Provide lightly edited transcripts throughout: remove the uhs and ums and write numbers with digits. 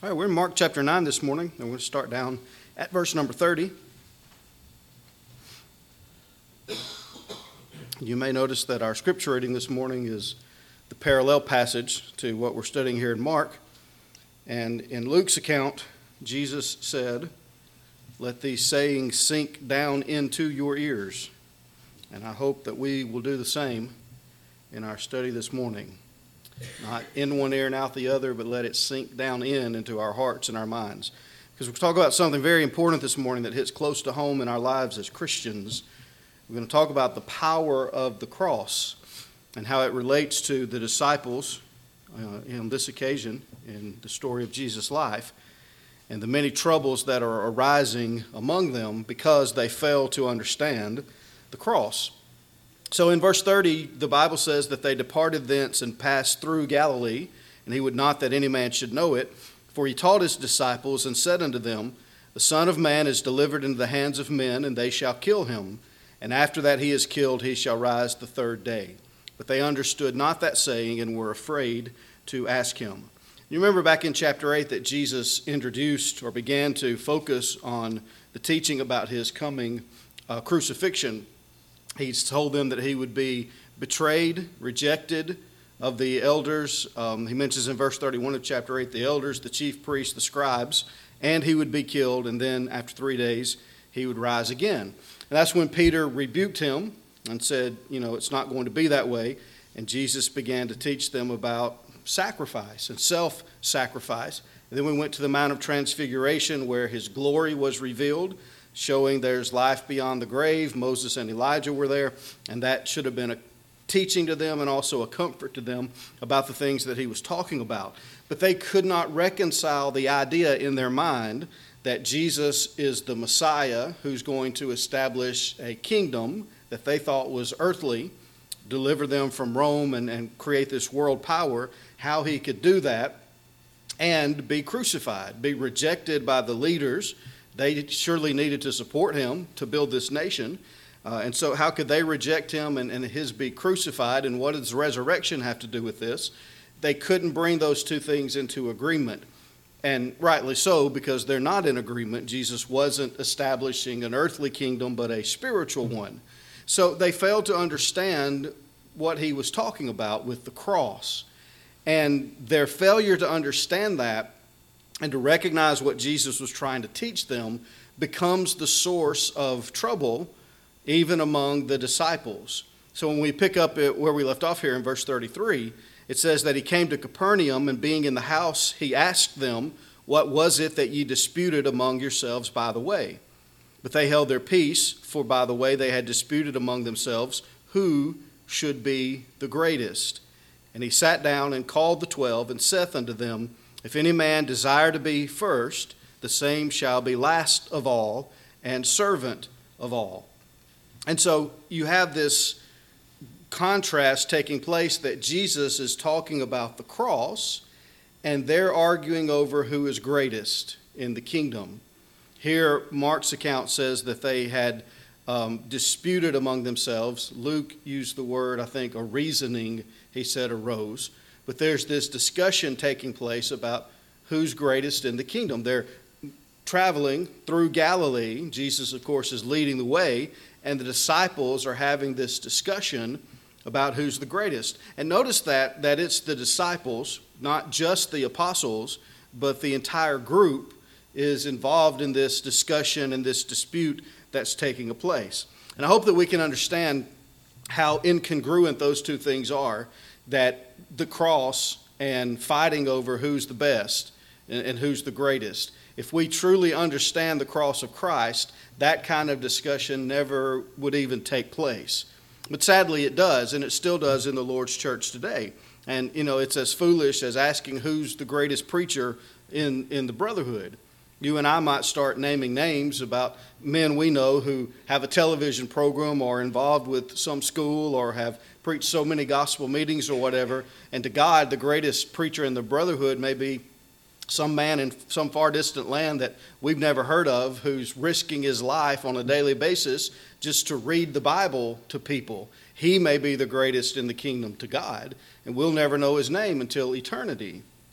All right, we're in Mark chapter 9 this morning, and we're going to start down at verse number 30. You may notice that our scripture reading this morning is the parallel passage to what we're studying here in Mark. And in Luke's account, Jesus said, "Let these sayings sink down into your ears." And I hope that we will do the same in our study this morning. Not in one ear and out the other, but let it sink down into our hearts and our minds. Because we're talking about something very important this morning that hits close to home in our lives as Christians. We're going to talk about the power of the cross and how it relates to the disciples on this occasion in the story of Jesus' life, and the many troubles that are arising among them because they fail to understand the cross. So in verse 30, the Bible says that they departed thence and passed through Galilee, and he would not that any man should know it. For he taught his disciples and said unto them, "The Son of Man is delivered into the hands of men, and they shall kill him. And after that he is killed, he shall rise the third day." But they understood not that saying, and were afraid to ask him. You remember back in chapter 8 that Jesus introduced or began to focus on the teaching about his coming crucifixion. He's told them that he would be betrayed, rejected of the elders. He mentions in verse 31 of chapter 8 the elders, the chief priests, the scribes, and he would be killed, and then after 3 days he would rise again. And that's when Peter rebuked him and said, it's not going to be that way. And Jesus began to teach them about sacrifice and self-sacrifice. And then we went to the Mount of Transfiguration where his glory was revealed, showing there's life beyond the grave. Moses and Elijah were there, and that should have been a teaching to them and also a comfort to them about the things that he was talking about. But they could not reconcile the idea in their mind that Jesus is the Messiah who's going to establish a kingdom that they thought was earthly, deliver them from Rome and create this world power, how he could do that and be crucified, be rejected by the leaders. They surely needed to support him to build this nation. And so how could they reject him and his be crucified? And what does resurrection have to do with this? They couldn't bring those two things into agreement. And rightly so, because they're not in agreement. Jesus wasn't establishing an earthly kingdom, but a spiritual one. So they failed to understand what he was talking about with the cross. And their failure to understand that and to recognize what Jesus was trying to teach them becomes the source of trouble even among the disciples. So when we pick up where we left off here in verse 33, it says that he came to Capernaum, and being in the house, he asked them, "What was it that ye disputed among yourselves by the way?" But they held their peace, for by the way they had disputed among themselves who should be the greatest. And he sat down and called the 12, and saith unto them, "If any man desire to be first, the same shall be last of all and servant of all." And so you have this contrast taking place that Jesus is talking about the cross, and they're arguing over who is greatest in the kingdom. Here, Mark's account says that they had disputed among themselves. Luke used the word, I think, a reasoning, he said, arose. But there's this discussion taking place about who's greatest in the kingdom. They're traveling through Galilee. Jesus, of course, is leading the way, and the disciples are having this discussion about who's the greatest. And notice that it's the disciples, not just the apostles, but the entire group is involved in this discussion and this dispute that's taking place. And I hope that we can understand how incongruent those two things are, that the cross and fighting over who's the best and who's the greatest. If we truly understand the cross of Christ, that kind of discussion never would even take place. But sadly it does, and it still does in the Lord's church today. And, it's as foolish as asking who's the greatest preacher in the brotherhood. You and I might start naming names about men we know who have a television program or are involved with some school or have preached so many gospel meetings or whatever. And to God, the greatest preacher in the brotherhood may be some man in some far distant land that we've never heard of, who's risking his life on a daily basis just to read the Bible to people. He may be the greatest in the kingdom to God, and we'll never know his name until eternity.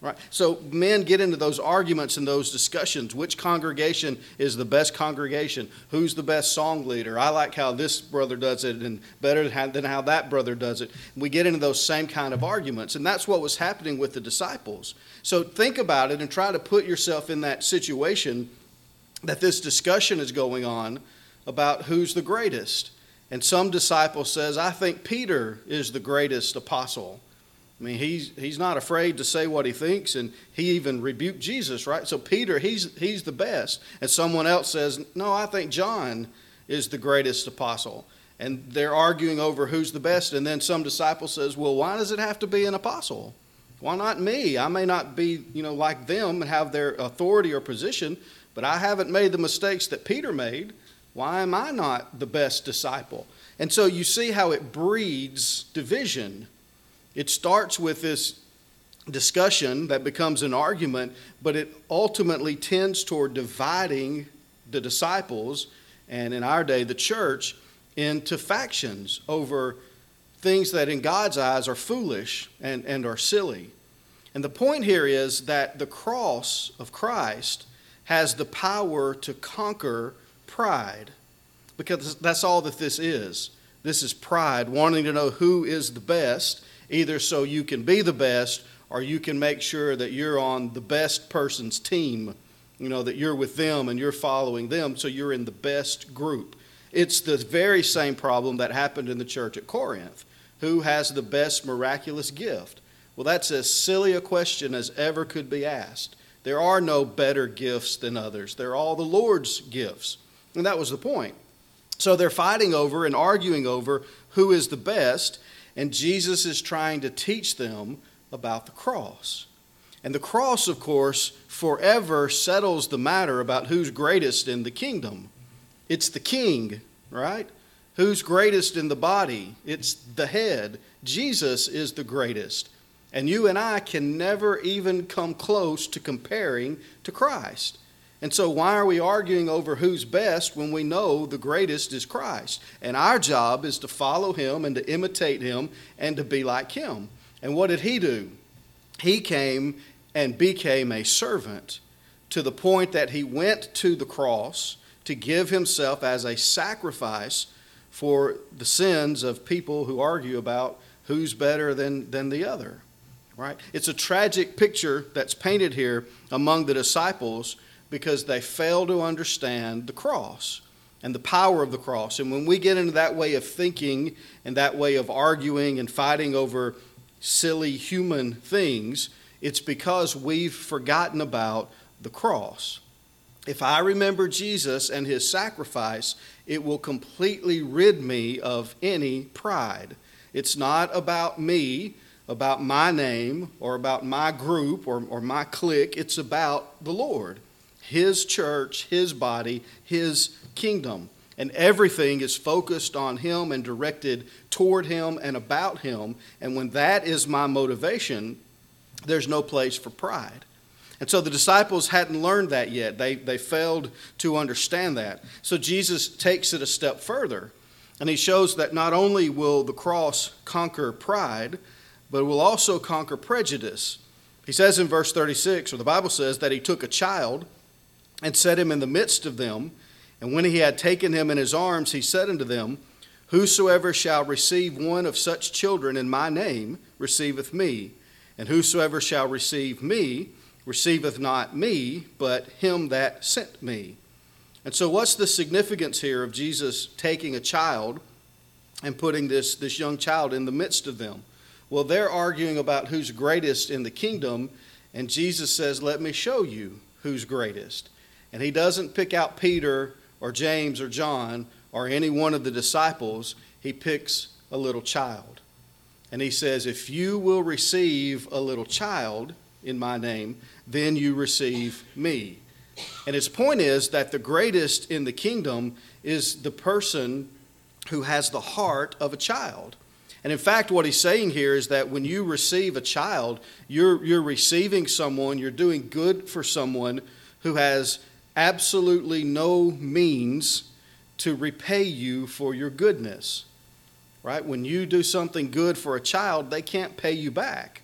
Right? So men get into those arguments and those discussions. Which congregation is the best congregation? Who's the best song leader? I like how this brother does it and better than how that brother does it. We get into those same kind of arguments. And that's what was happening with the disciples. So think about it and try to put yourself in that situation that this discussion is going on about who's the greatest. And some disciple says, I think Peter is the greatest apostle. I mean, he's not afraid to say what he thinks, and he even rebuked Jesus, right? So Peter, he's the best. And someone else says, no, I think John is the greatest apostle. And they're arguing over who's the best. And then some disciple says, well, why does it have to be an apostle? Why not me? I may not be, like them and have their authority or position, but I haven't made the mistakes that Peter made. Why am I not the best disciple? And so you see how it breeds division. It starts with this discussion that becomes an argument, but it ultimately tends toward dividing the disciples, and in our day, the church, into factions over things that in God's eyes are foolish and are silly. And the point here is that the cross of Christ has the power to conquer pride, because that's all that this is. This is pride, wanting to know who is the best, either so you can be the best or you can make sure that you're on the best person's team, that you're with them and you're following them, so you're in the best group. It's the very same problem that happened in the church at Corinth. Who has the best miraculous gift? Well, that's as silly a question as ever could be asked. There are no better gifts than others. They're all the Lord's gifts. And that was the point. So they're fighting over and arguing over who is the best, and Jesus is trying to teach them about the cross. And the cross, of course, forever settles the matter about who's greatest in the kingdom. It's the king, right? Who's greatest in the body? It's the head. Jesus is the greatest. And you and I can never even come close to comparing to Christ. And so why are we arguing over who's best when we know the greatest is Christ? And our job is to follow him and to imitate him and to be like him. And what did he do? He came and became a servant to the point that he went to the cross to give himself as a sacrifice for the sins of people who argue about who's better than the other. Right? It's a tragic picture that's painted here among the disciples because they fail to understand the cross and the power of the cross. And when we get into that way of thinking and that way of arguing and fighting over silly human things, it's because we've forgotten about the cross. If I remember Jesus and his sacrifice, it will completely rid me of any pride. It's not about me, about my name, or about my group or my clique. It's about the Lord, his church, his body, his kingdom. And everything is focused on him and directed toward him and about him. And when that is my motivation, there's no place for pride. And so the disciples hadn't learned that yet. They failed to understand that. So Jesus takes it a step further. And he shows that not only will the cross conquer pride, but it will also conquer prejudice. He says in verse 36, or the Bible says, that he took a child and set him in the midst of them. And when he had taken him in his arms, he said unto them, Whosoever shall receive one of such children in my name receiveth me. And whosoever shall receive me receiveth not me, but him that sent me. And so what's the significance here of Jesus taking a child and putting this young child in the midst of them? Well, they're arguing about who's greatest in the kingdom, and Jesus says, let me show you who's greatest. And he doesn't pick out Peter or James or John or any one of the disciples. He picks a little child. And he says, if you will receive a little child in my name, then you receive me. And his point is that the greatest in the kingdom is the person who has the heart of a child. And in fact, what he's saying here is that when you receive a child, you're receiving someone, you're doing good for someone who has absolutely no means to repay you for your goodness. Right? When you do something good for a child, they can't pay you back.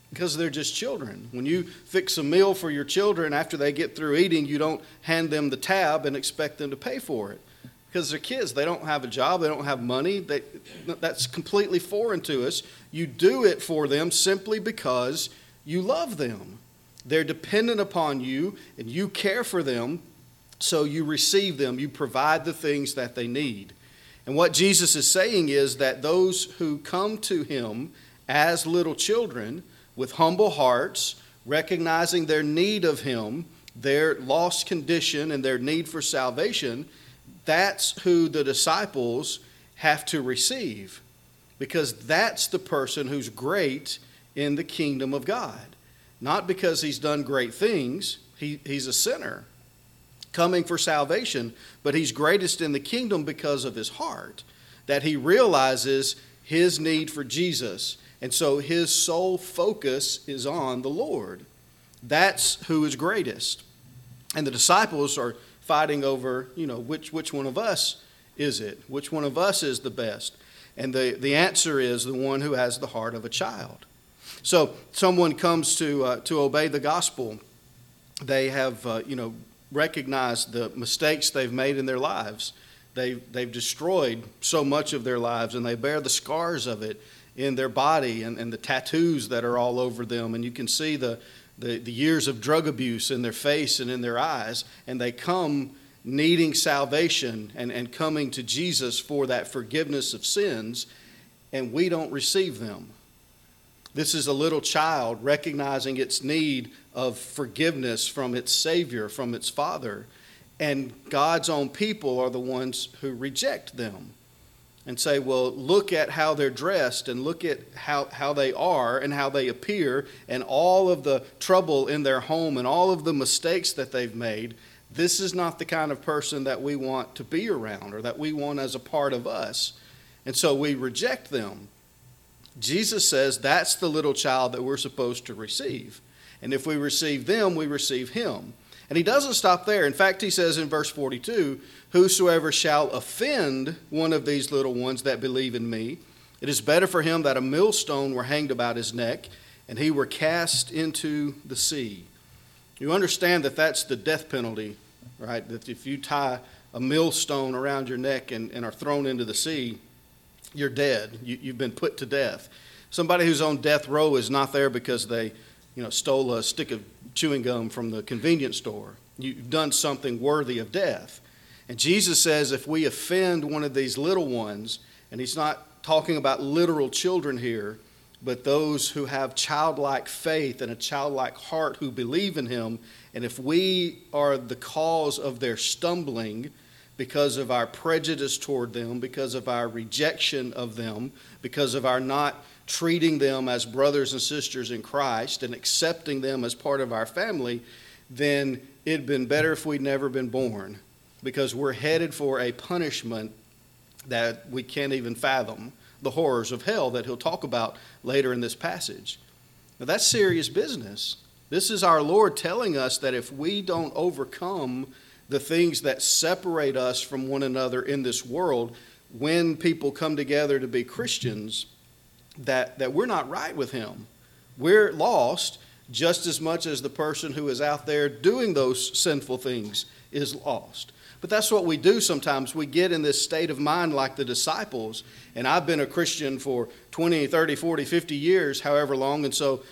Because they're just children. When you fix a meal for your children after they get through eating, you don't hand them the tab and expect them to pay for it. Because they're kids. They don't have a job. They don't have money. That's completely foreign to us. You do it for them simply because you love them. They're dependent upon you, and you care for them, so you receive them. You provide the things that they need. And what Jesus is saying is that those who come to him as little children with humble hearts, recognizing their need of him, their lost condition and their need for salvation, that's who the disciples have to receive, because that's the person who's great in the kingdom of God. Not because he's done great things. He's a sinner coming for salvation, but he's greatest in the kingdom because of his heart, that he realizes his need for Jesus. And so his sole focus is on the Lord. That's who is greatest. And the disciples are fighting over, which one of us is it? Which one of us is the best? And the answer is the one who has the heart of a child. So someone comes to obey the gospel. They have, recognized the mistakes they've made in their lives. They've destroyed so much of their lives, and they bear the scars of it in their body and the tattoos that are all over them. And you can see the years of drug abuse in their face and in their eyes. And they come needing salvation and coming to Jesus for that forgiveness of sins, and we don't receive them. This is a little child recognizing its need of forgiveness from its Savior, from its Father. And God's own people are the ones who reject them and say, well, look at how they're dressed, and look at how they are and how they appear, and all of the trouble in their home and all of the mistakes that they've made. This is not the kind of person that we want to be around or that we want as a part of us. And so we reject them. Jesus says that's the little child that we're supposed to receive. And if we receive them, we receive him. And he doesn't stop there. In fact, he says in verse 42, whosoever shall offend one of these little ones that believe in me, it is better for him that a millstone were hanged about his neck and he were cast into the sea. You understand that that's the death penalty, right? That if you tie a millstone around your neck and are thrown into the sea, you're dead. You've been put to death. Somebody who's on death row is not there because they stole a stick of chewing gum from the convenience store. You've done something worthy of death. And Jesus says if we offend one of these little ones, and he's not talking about literal children here, but those who have childlike faith and a childlike heart who believe in him, and if we are the cause of their stumbling because of our prejudice toward them, because of our rejection of them, because of our not treating them as brothers and sisters in Christ and accepting them as part of our family, then it'd been better if we'd never been born, because we're headed for a punishment that we can't even fathom, the horrors of hell that he'll talk about later in this passage. Now that's serious business. This is our Lord telling us that if we don't overcome the things that separate us from one another in this world, when people come together to be Christians, that we're not right with him. We're lost just as much as the person who is out there doing those sinful things is lost. But that's what we do sometimes. We get in this state of mind like the disciples. And I've been a Christian for 20, 30, 40, 50 years, however long. And so,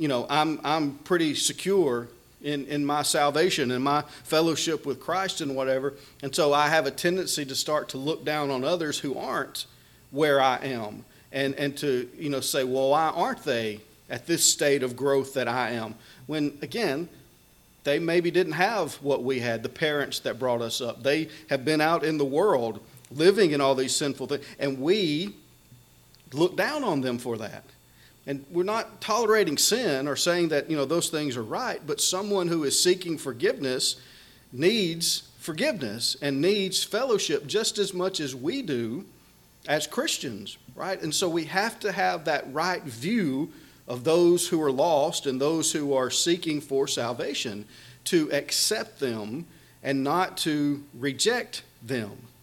I'm pretty secure in my salvation and my fellowship with Christ and whatever. And so I have a tendency to start to look down on others who aren't where I am. And to, say, well, why aren't they at this state of growth that I am? When, again, they maybe didn't have what we had, the parents that brought us up. They have been out in the world living in all these sinful things, and we look down on them for that. And we're not tolerating sin or saying that, those things are right, but someone who is seeking forgiveness needs forgiveness and needs fellowship just as much as we do as Christians, right? And so we have to have that right view of those who are lost and those who are seeking for salvation, to accept them and not to reject them.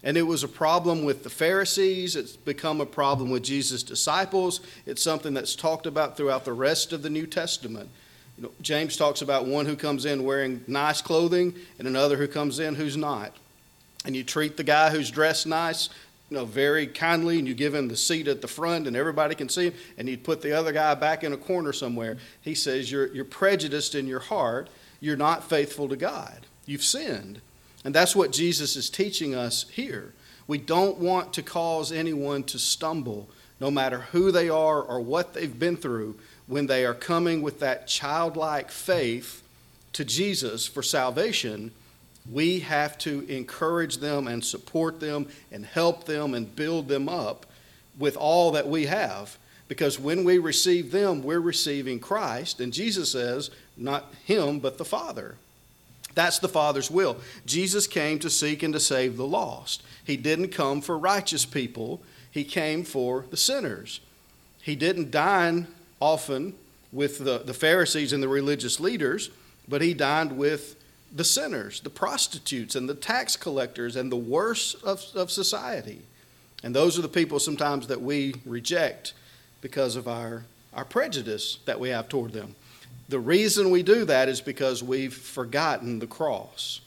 And it was a problem with the Pharisees. It's become a problem with Jesus' disciples. It's something that's talked about throughout the rest of the New Testament. James talks about one who comes in wearing nice clothing and another who comes in who's not. And you treat the guy who's dressed nice, very kindly, and you give him the seat at the front and everybody can see him, and you put the other guy back in a corner somewhere. He says, you're prejudiced in your heart. You're not faithful to God. You've sinned. And that's what Jesus is teaching us here. We don't want to cause anyone to stumble, no matter who they are or what they've been through, when they are coming with that childlike faith to Jesus for salvation. We have to encourage them and support them and help them and build them up with all that we have. Because when we receive them, we're receiving Christ. And Jesus says, not him, but the Father. That's the Father's will. Jesus came to seek and to save the lost. He didn't come for righteous people. He came for the sinners. He didn't dine often with the Pharisees and the religious leaders, but he dined with the sinners, the prostitutes, and the tax collectors, and the worst of society. And those are the people sometimes that we reject because of our prejudice that we have toward them. The reason we do that is because we've forgotten the cross.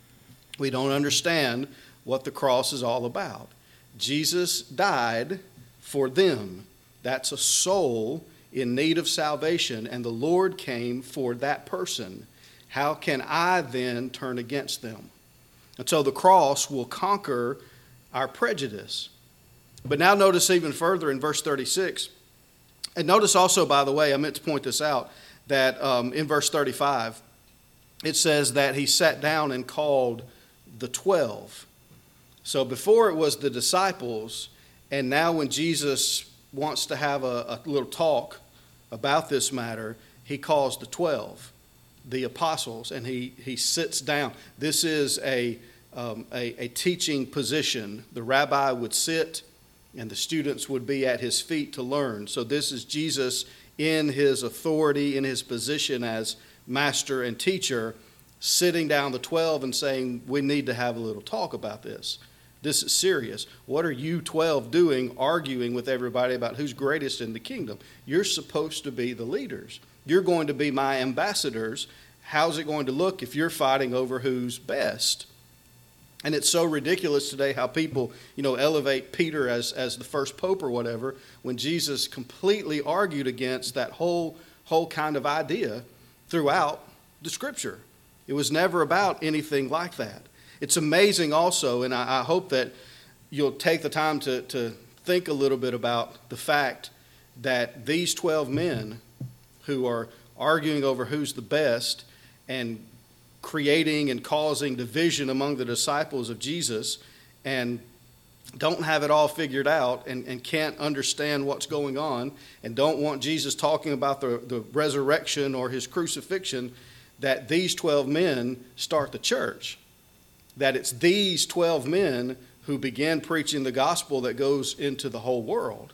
We don't understand what the cross is all about. Jesus died for them. That's a soul in need of salvation, and the Lord came for that person. How can I then turn against them? And so the cross will conquer our prejudice. But now notice even further in verse 36. And notice also, by the way, I meant to point this out, that in verse 35, it says that he sat down and called the 12. So before it was the disciples, and now when Jesus wants to have a little talk about this matter, he calls the 12, the apostles, and he sits down. This is a teaching position. The rabbi would sit, and the students would be at his feet to learn. So this is Jesus in his authority, in his position as master and teacher, sitting down the 12 and saying, we need to have a little talk about this. This is serious. What are you 12 doing, arguing with everybody about who's greatest in the kingdom? You're supposed to be the leaders. You're going to be my ambassadors. How's it going to look if you're fighting over who's best? And it's so ridiculous today how people, elevate Peter as the first pope or whatever, when Jesus completely argued against that whole kind of idea throughout the Scripture. It was never about anything like that. It's amazing also, and I hope that you'll take the time to think a little bit about the fact that these 12 men who are arguing over who's the best and creating and causing division among the disciples of Jesus and don't have it all figured out and can't understand what's going on and don't want Jesus talking about the resurrection or his crucifixion, that these 12 men start the church. That it's these 12 men who began preaching the gospel that goes into the whole world.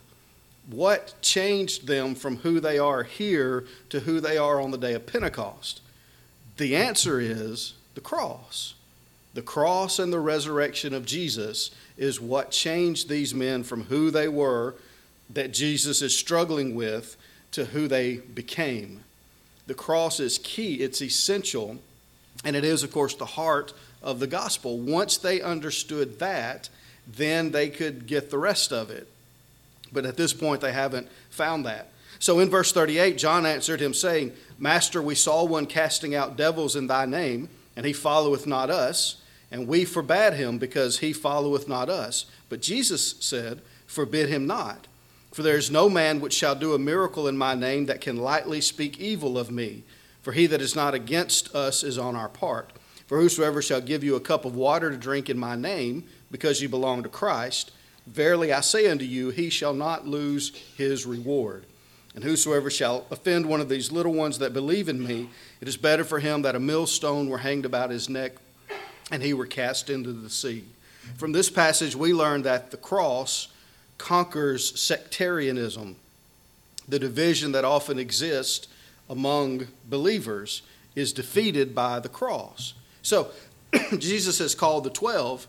What changed them from who they are here to who they are on the day of Pentecost? The answer is the cross. The cross and the resurrection of Jesus is what changed these men from who they were, that Jesus is struggling with, to who they became. The cross is key. It's essential. And it is, of course, the heart of the gospel. Once they understood that, then they could get the rest of it. But at this point, they haven't found that. So in verse 38, John answered him, saying, Master, we saw one casting out devils in thy name, and he followeth not us. And we forbade him, because he followeth not us. But Jesus said, Forbid him not. For there is no man which shall do a miracle in my name that can lightly speak evil of me. For he that is not against us is on our part. For whosoever shall give you a cup of water to drink in my name, because you belong to Christ, verily I say unto you, he shall not lose his reward. And whosoever shall offend one of these little ones that believe in me, it is better for him that a millstone were hanged about his neck and he were cast into the sea. From this passage, we learn that the cross conquers sectarianism, the division that often exists among believers is defeated by the cross. So Jesus has called the 12,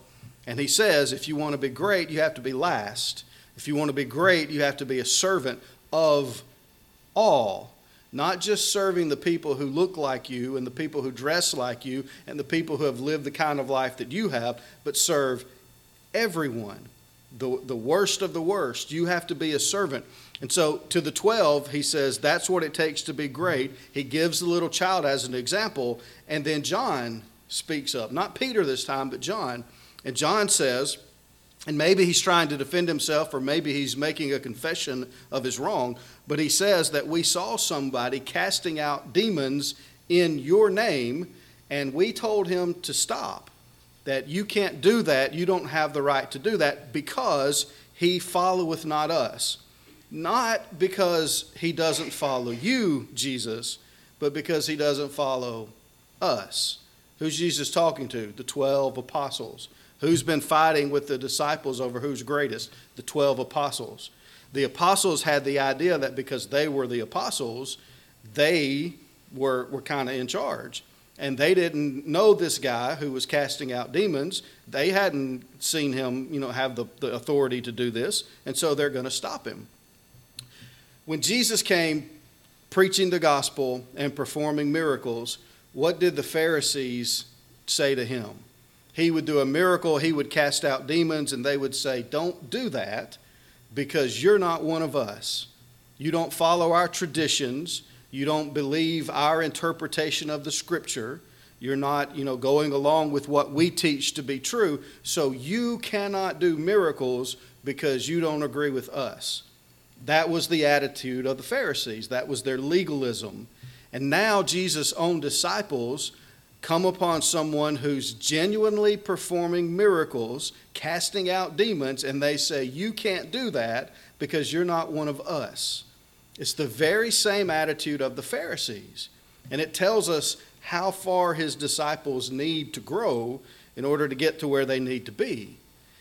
And he says, if you want to be great, you have to be last. If you want to be great, you have to be a servant of all. Not just serving the people who look like you and the people who dress like you and the people who have lived the kind of life that you have, but serve everyone. The worst of the worst. You have to be a servant. And so to the 12, he says that's what it takes to be great. He gives the little child as an example. And then John speaks up. Not Peter this time, but John. And John says, and maybe he's trying to defend himself or maybe he's making a confession of his wrong, but he says that we saw somebody casting out demons in your name and we told him to stop. That you can't do that, you don't have the right to do that because he followeth not us. Not because he doesn't follow you, Jesus, but because he doesn't follow us. Who's Jesus talking to? The 12 apostles. Who's been fighting with the disciples over who's greatest? The 12 apostles. The apostles had the idea that because they were the apostles, they were kind of in charge. And they didn't know this guy who was casting out demons. They hadn't seen him, have the authority to do this. And so they're going to stop him. When Jesus came preaching the gospel and performing miracles, what did the Pharisees say to him? He would do a miracle, he would cast out demons, and they would say, don't do that because you're not one of us. You don't follow our traditions. You don't believe our interpretation of the scripture. You're not, going along with what we teach to be true. So you cannot do miracles because you don't agree with us. That was the attitude of the Pharisees. That was their legalism. And now Jesus' own disciples come upon someone who's genuinely performing miracles, casting out demons, and they say, you can't do that because you're not one of us. It's the very same attitude of the Pharisees. And it tells us how far his disciples need to grow in order to get to where they need to be.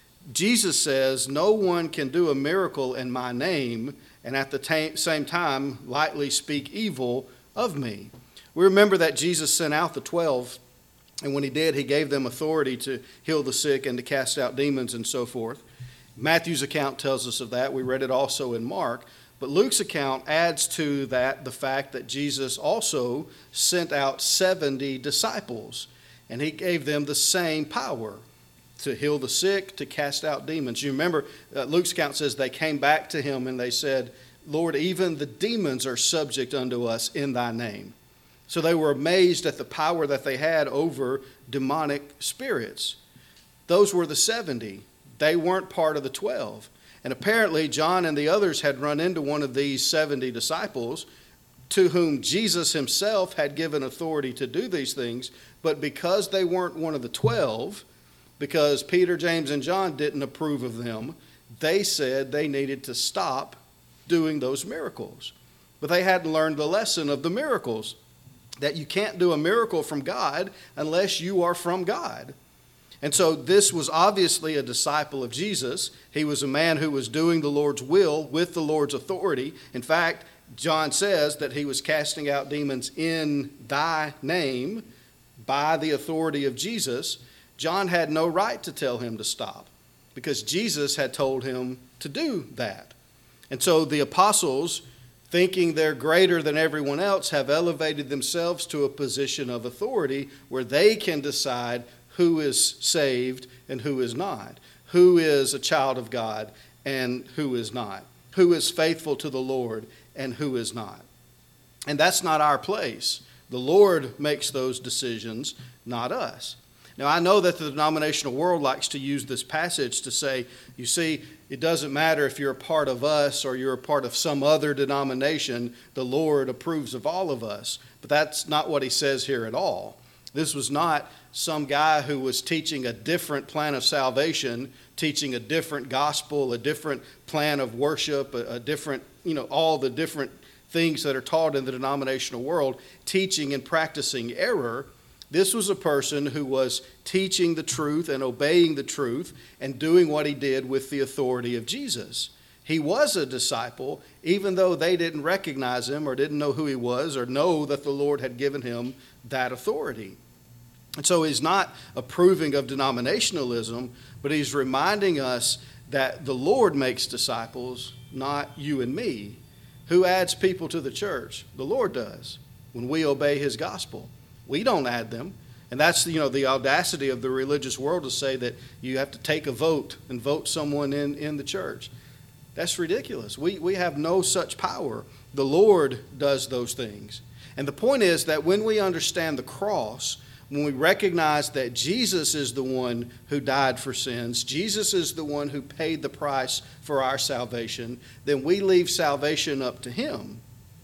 Jesus says, no one can do a miracle in my name and at the same time lightly speak evil of me. We remember that Jesus sent out the 12, and when he did, he gave them authority to heal the sick and to cast out demons and so forth. Matthew's account tells us of that. We read it also in Mark. But Luke's account adds to that the fact that Jesus also sent out 70 disciples, and he gave them the same power to heal the sick, to cast out demons. You remember, Luke's account says they came back to him and they said, Lord, even the demons are subject unto us in thy name. So they were amazed at the power that they had over demonic spirits. Those were the 70. They weren't part of the 12. And apparently John and the others had run into one of these 70 disciples to whom Jesus himself had given authority to do these things. But because they weren't one of the 12, because Peter, James, and John didn't approve of them, they said they needed to stop doing those miracles. But they hadn't learned the lesson of the miracles, that you can't do a miracle from God unless you are from God. And so this was obviously a disciple of Jesus. He was a man who was doing the Lord's will with the Lord's authority. In fact, John says that he was casting out demons in thy name by the authority of Jesus. John had no right to tell him to stop because Jesus had told him to do that. And so the apostles, thinking they're greater than everyone else, have elevated themselves to a position of authority where they can decide who is saved and who is not, who is a child of God and who is not, who is faithful to the Lord and who is not. And that's not our place. The Lord makes those decisions, not us. Now, I know that the denominational world likes to use this passage to say, you see, it doesn't matter if you're a part of us or you're a part of some other denomination, the Lord approves of all of us. But that's not what he says here at all. This was not some guy who was teaching a different plan of salvation, teaching a different gospel, a different plan of worship, a different, all the different things that are taught in the denominational world, teaching and practicing error. This was a person who was teaching the truth and obeying the truth and doing what he did with the authority of Jesus. He was a disciple, even though they didn't recognize him or didn't know who he was or know that the Lord had given him that authority. And so he's not approving of denominationalism, but he's reminding us that the Lord makes disciples, not you and me. Who adds people to the church? The Lord does when we obey his gospel. We don't add them. And that's, the audacity of the religious world to say that you have to take a vote and vote someone in the church. That's ridiculous. We have no such power. The Lord does those things. And the point is that when we understand the cross, when we recognize that Jesus is the one who died for sins, Jesus is the one who paid the price for our salvation, then we leave salvation up to him.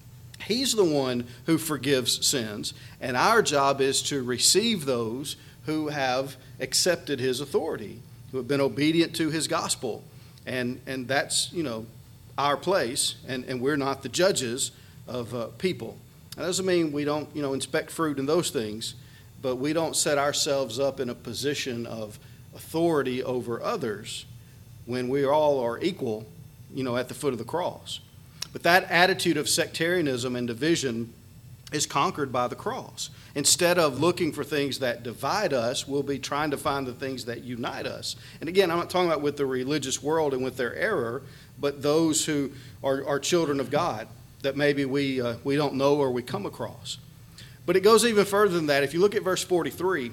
He's the one who forgives sins, and our job is to receive those who have accepted his authority, who have been obedient to his gospel. And that's, our place, and we're not the judges of people. That doesn't mean we don't, inspect fruit and those things, but we don't set ourselves up in a position of authority over others when we all are equal, at the foot of the cross. But that attitude of sectarianism and division is conquered by the cross. Instead of looking for things that divide us, we'll be trying to find the things that unite us. And again, I'm not talking about with the religious world and with their error, but those who are children of God that maybe we don't know or we come across. But it goes even further than that. If you look at verse 43,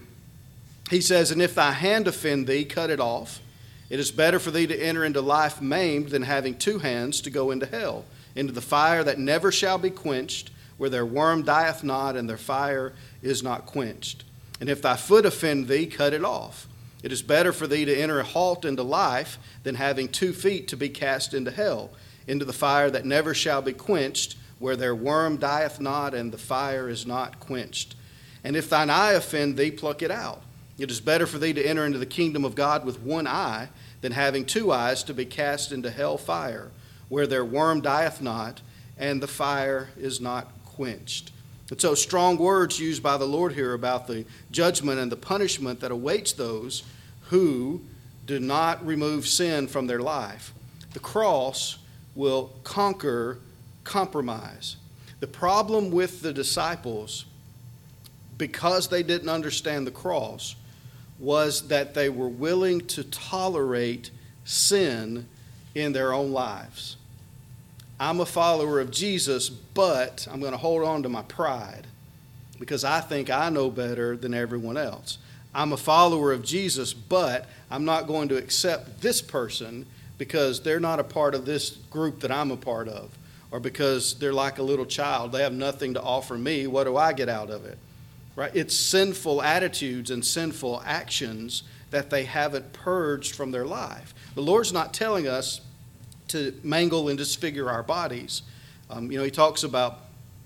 he says, "And if thy hand offend thee, cut it off. It is better for thee to enter into life maimed than having two hands to go into hell, into the fire that never shall be quenched, where their worm dieth not, and their fire is not quenched. And if thy foot offend thee, cut it off. It is better for thee to enter a halt into life than having 2 feet to be cast into hell, into the fire that never shall be quenched, where their worm dieth not, and the fire is not quenched. And if thine eye offend thee, pluck it out. It is better for thee to enter into the kingdom of God with one eye than having 2 eyes to be cast into hell fire, where their worm dieth not, and the fire is not quenched." And so strong words used by the Lord here about the judgment and the punishment that awaits those who do not remove sin from their life. The cross will conquer compromise. The problem with the disciples, because they didn't understand the cross, was that they were willing to tolerate sin in their own lives. I'm a follower of Jesus, but I'm going to hold on to my pride because I think I know better than everyone else. I'm a follower of Jesus, but I'm not going to accept this person because they're not a part of this group that I'm a part of, or because they're like a little child. They have nothing to offer me. What do I get out of it? Right? It's sinful attitudes and sinful actions that they haven't purged from their life. The Lord's not telling us to mangle and disfigure our bodies. He talks about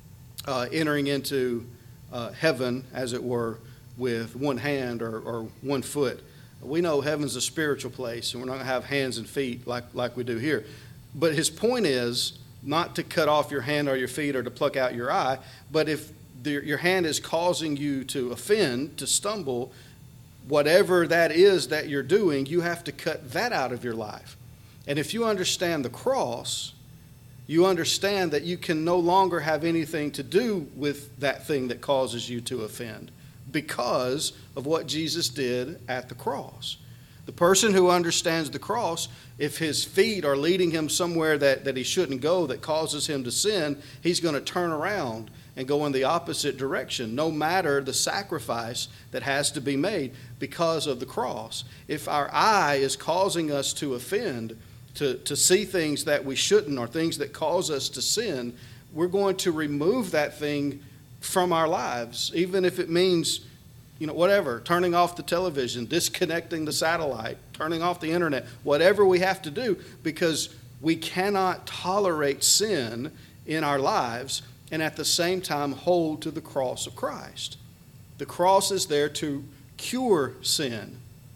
entering into heaven, as it were, with one hand or 1 foot. We know heaven's a spiritual place, and we're not going to have hands and feet like we do here. But his point is not to cut off your hand or your feet or to pluck out your eye, but if your hand is causing you to offend, to stumble, whatever that is that you're doing, you have to cut that out of your life. And if you understand the cross, you understand that you can no longer have anything to do with that thing that causes you to offend because of what Jesus did at the cross. The person who understands the cross, if his feet are leading him somewhere that he shouldn't go, that causes him to sin, he's going to turn around and go in the opposite direction, no matter the sacrifice that has to be made because of the cross. If our eye is causing us to offend, to see things that we shouldn't or things that cause us to sin, we're going to remove that thing from our lives, even if it means, whatever, turning off the television, disconnecting the satellite, turning off the internet, whatever we have to do, because we cannot tolerate sin in our lives and at the same time hold to the cross of Christ. The cross is there to cure sin,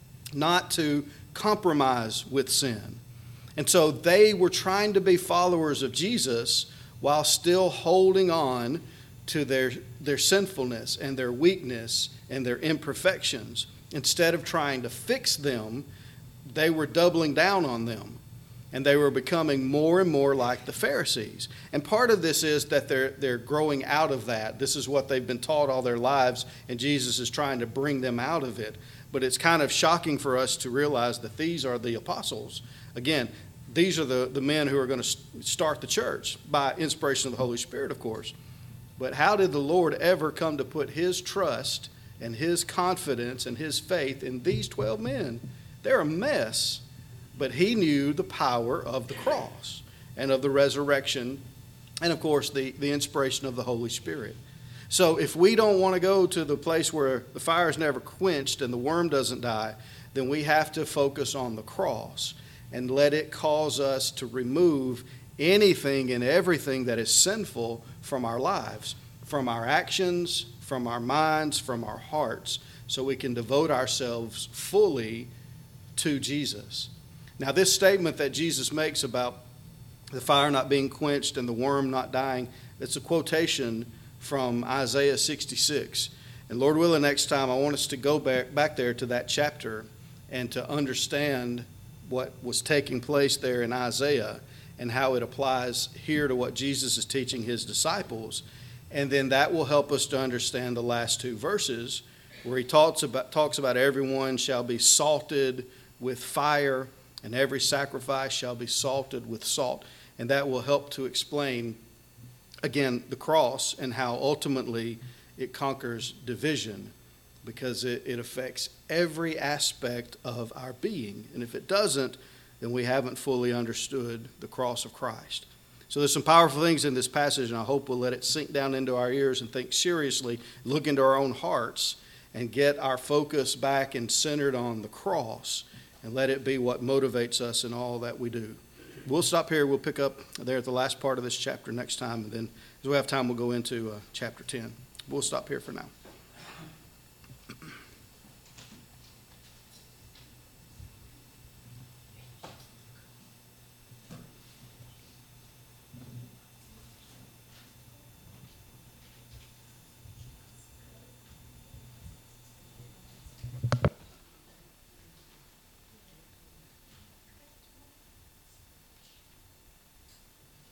not to compromise with sin. And so they were trying to be followers of Jesus while still holding on to their sinfulness and their weakness and their imperfections. Instead of trying to fix them, they were doubling down on them. and they were becoming more and more like the Pharisees. And part of this is that they're growing out of that. This is what they've been taught all their lives, and Jesus is trying to bring them out of it. But it's kind of shocking for us to realize that these are the apostles. Again, these are the men who are going to start the church by inspiration of the Holy Spirit, of course. But how did the Lord ever come to put his trust and his confidence and his faith in these 12 men? They're a mess. But he knew the power of the cross and of the resurrection and, of course, the inspiration of the Holy Spirit. So if we don't want to go to the place where the fire is never quenched and the worm doesn't die, then we have to focus on the cross and let it cause us to remove anything and everything that is sinful from our lives, from our actions, from our minds, from our hearts, so we can devote ourselves fully to Jesus. Now, this statement that Jesus makes about the fire not being quenched and the worm not dying, it's a quotation from Isaiah 66. And Lord willing, next time I want us to go back there to that chapter and to understand what was taking place there in Isaiah and how it applies here to what Jesus is teaching his disciples. And then that will help us to understand the last two verses where he talks about everyone shall be salted with fire, and every sacrifice shall be salted with salt. And that will help to explain, again, the cross and how ultimately it conquers division, because it affects every aspect of our being. And if it doesn't, then we haven't fully understood the cross of Christ. So there's some powerful things in this passage, and I hope we'll let it sink down into our ears and think seriously, look into our own hearts, and get our focus back and centered on the cross, and let it be what motivates us in all that we do. We'll stop here. We'll pick up there at the last part of this chapter next time. And then as we have time, we'll go into chapter 10. We'll stop here for now.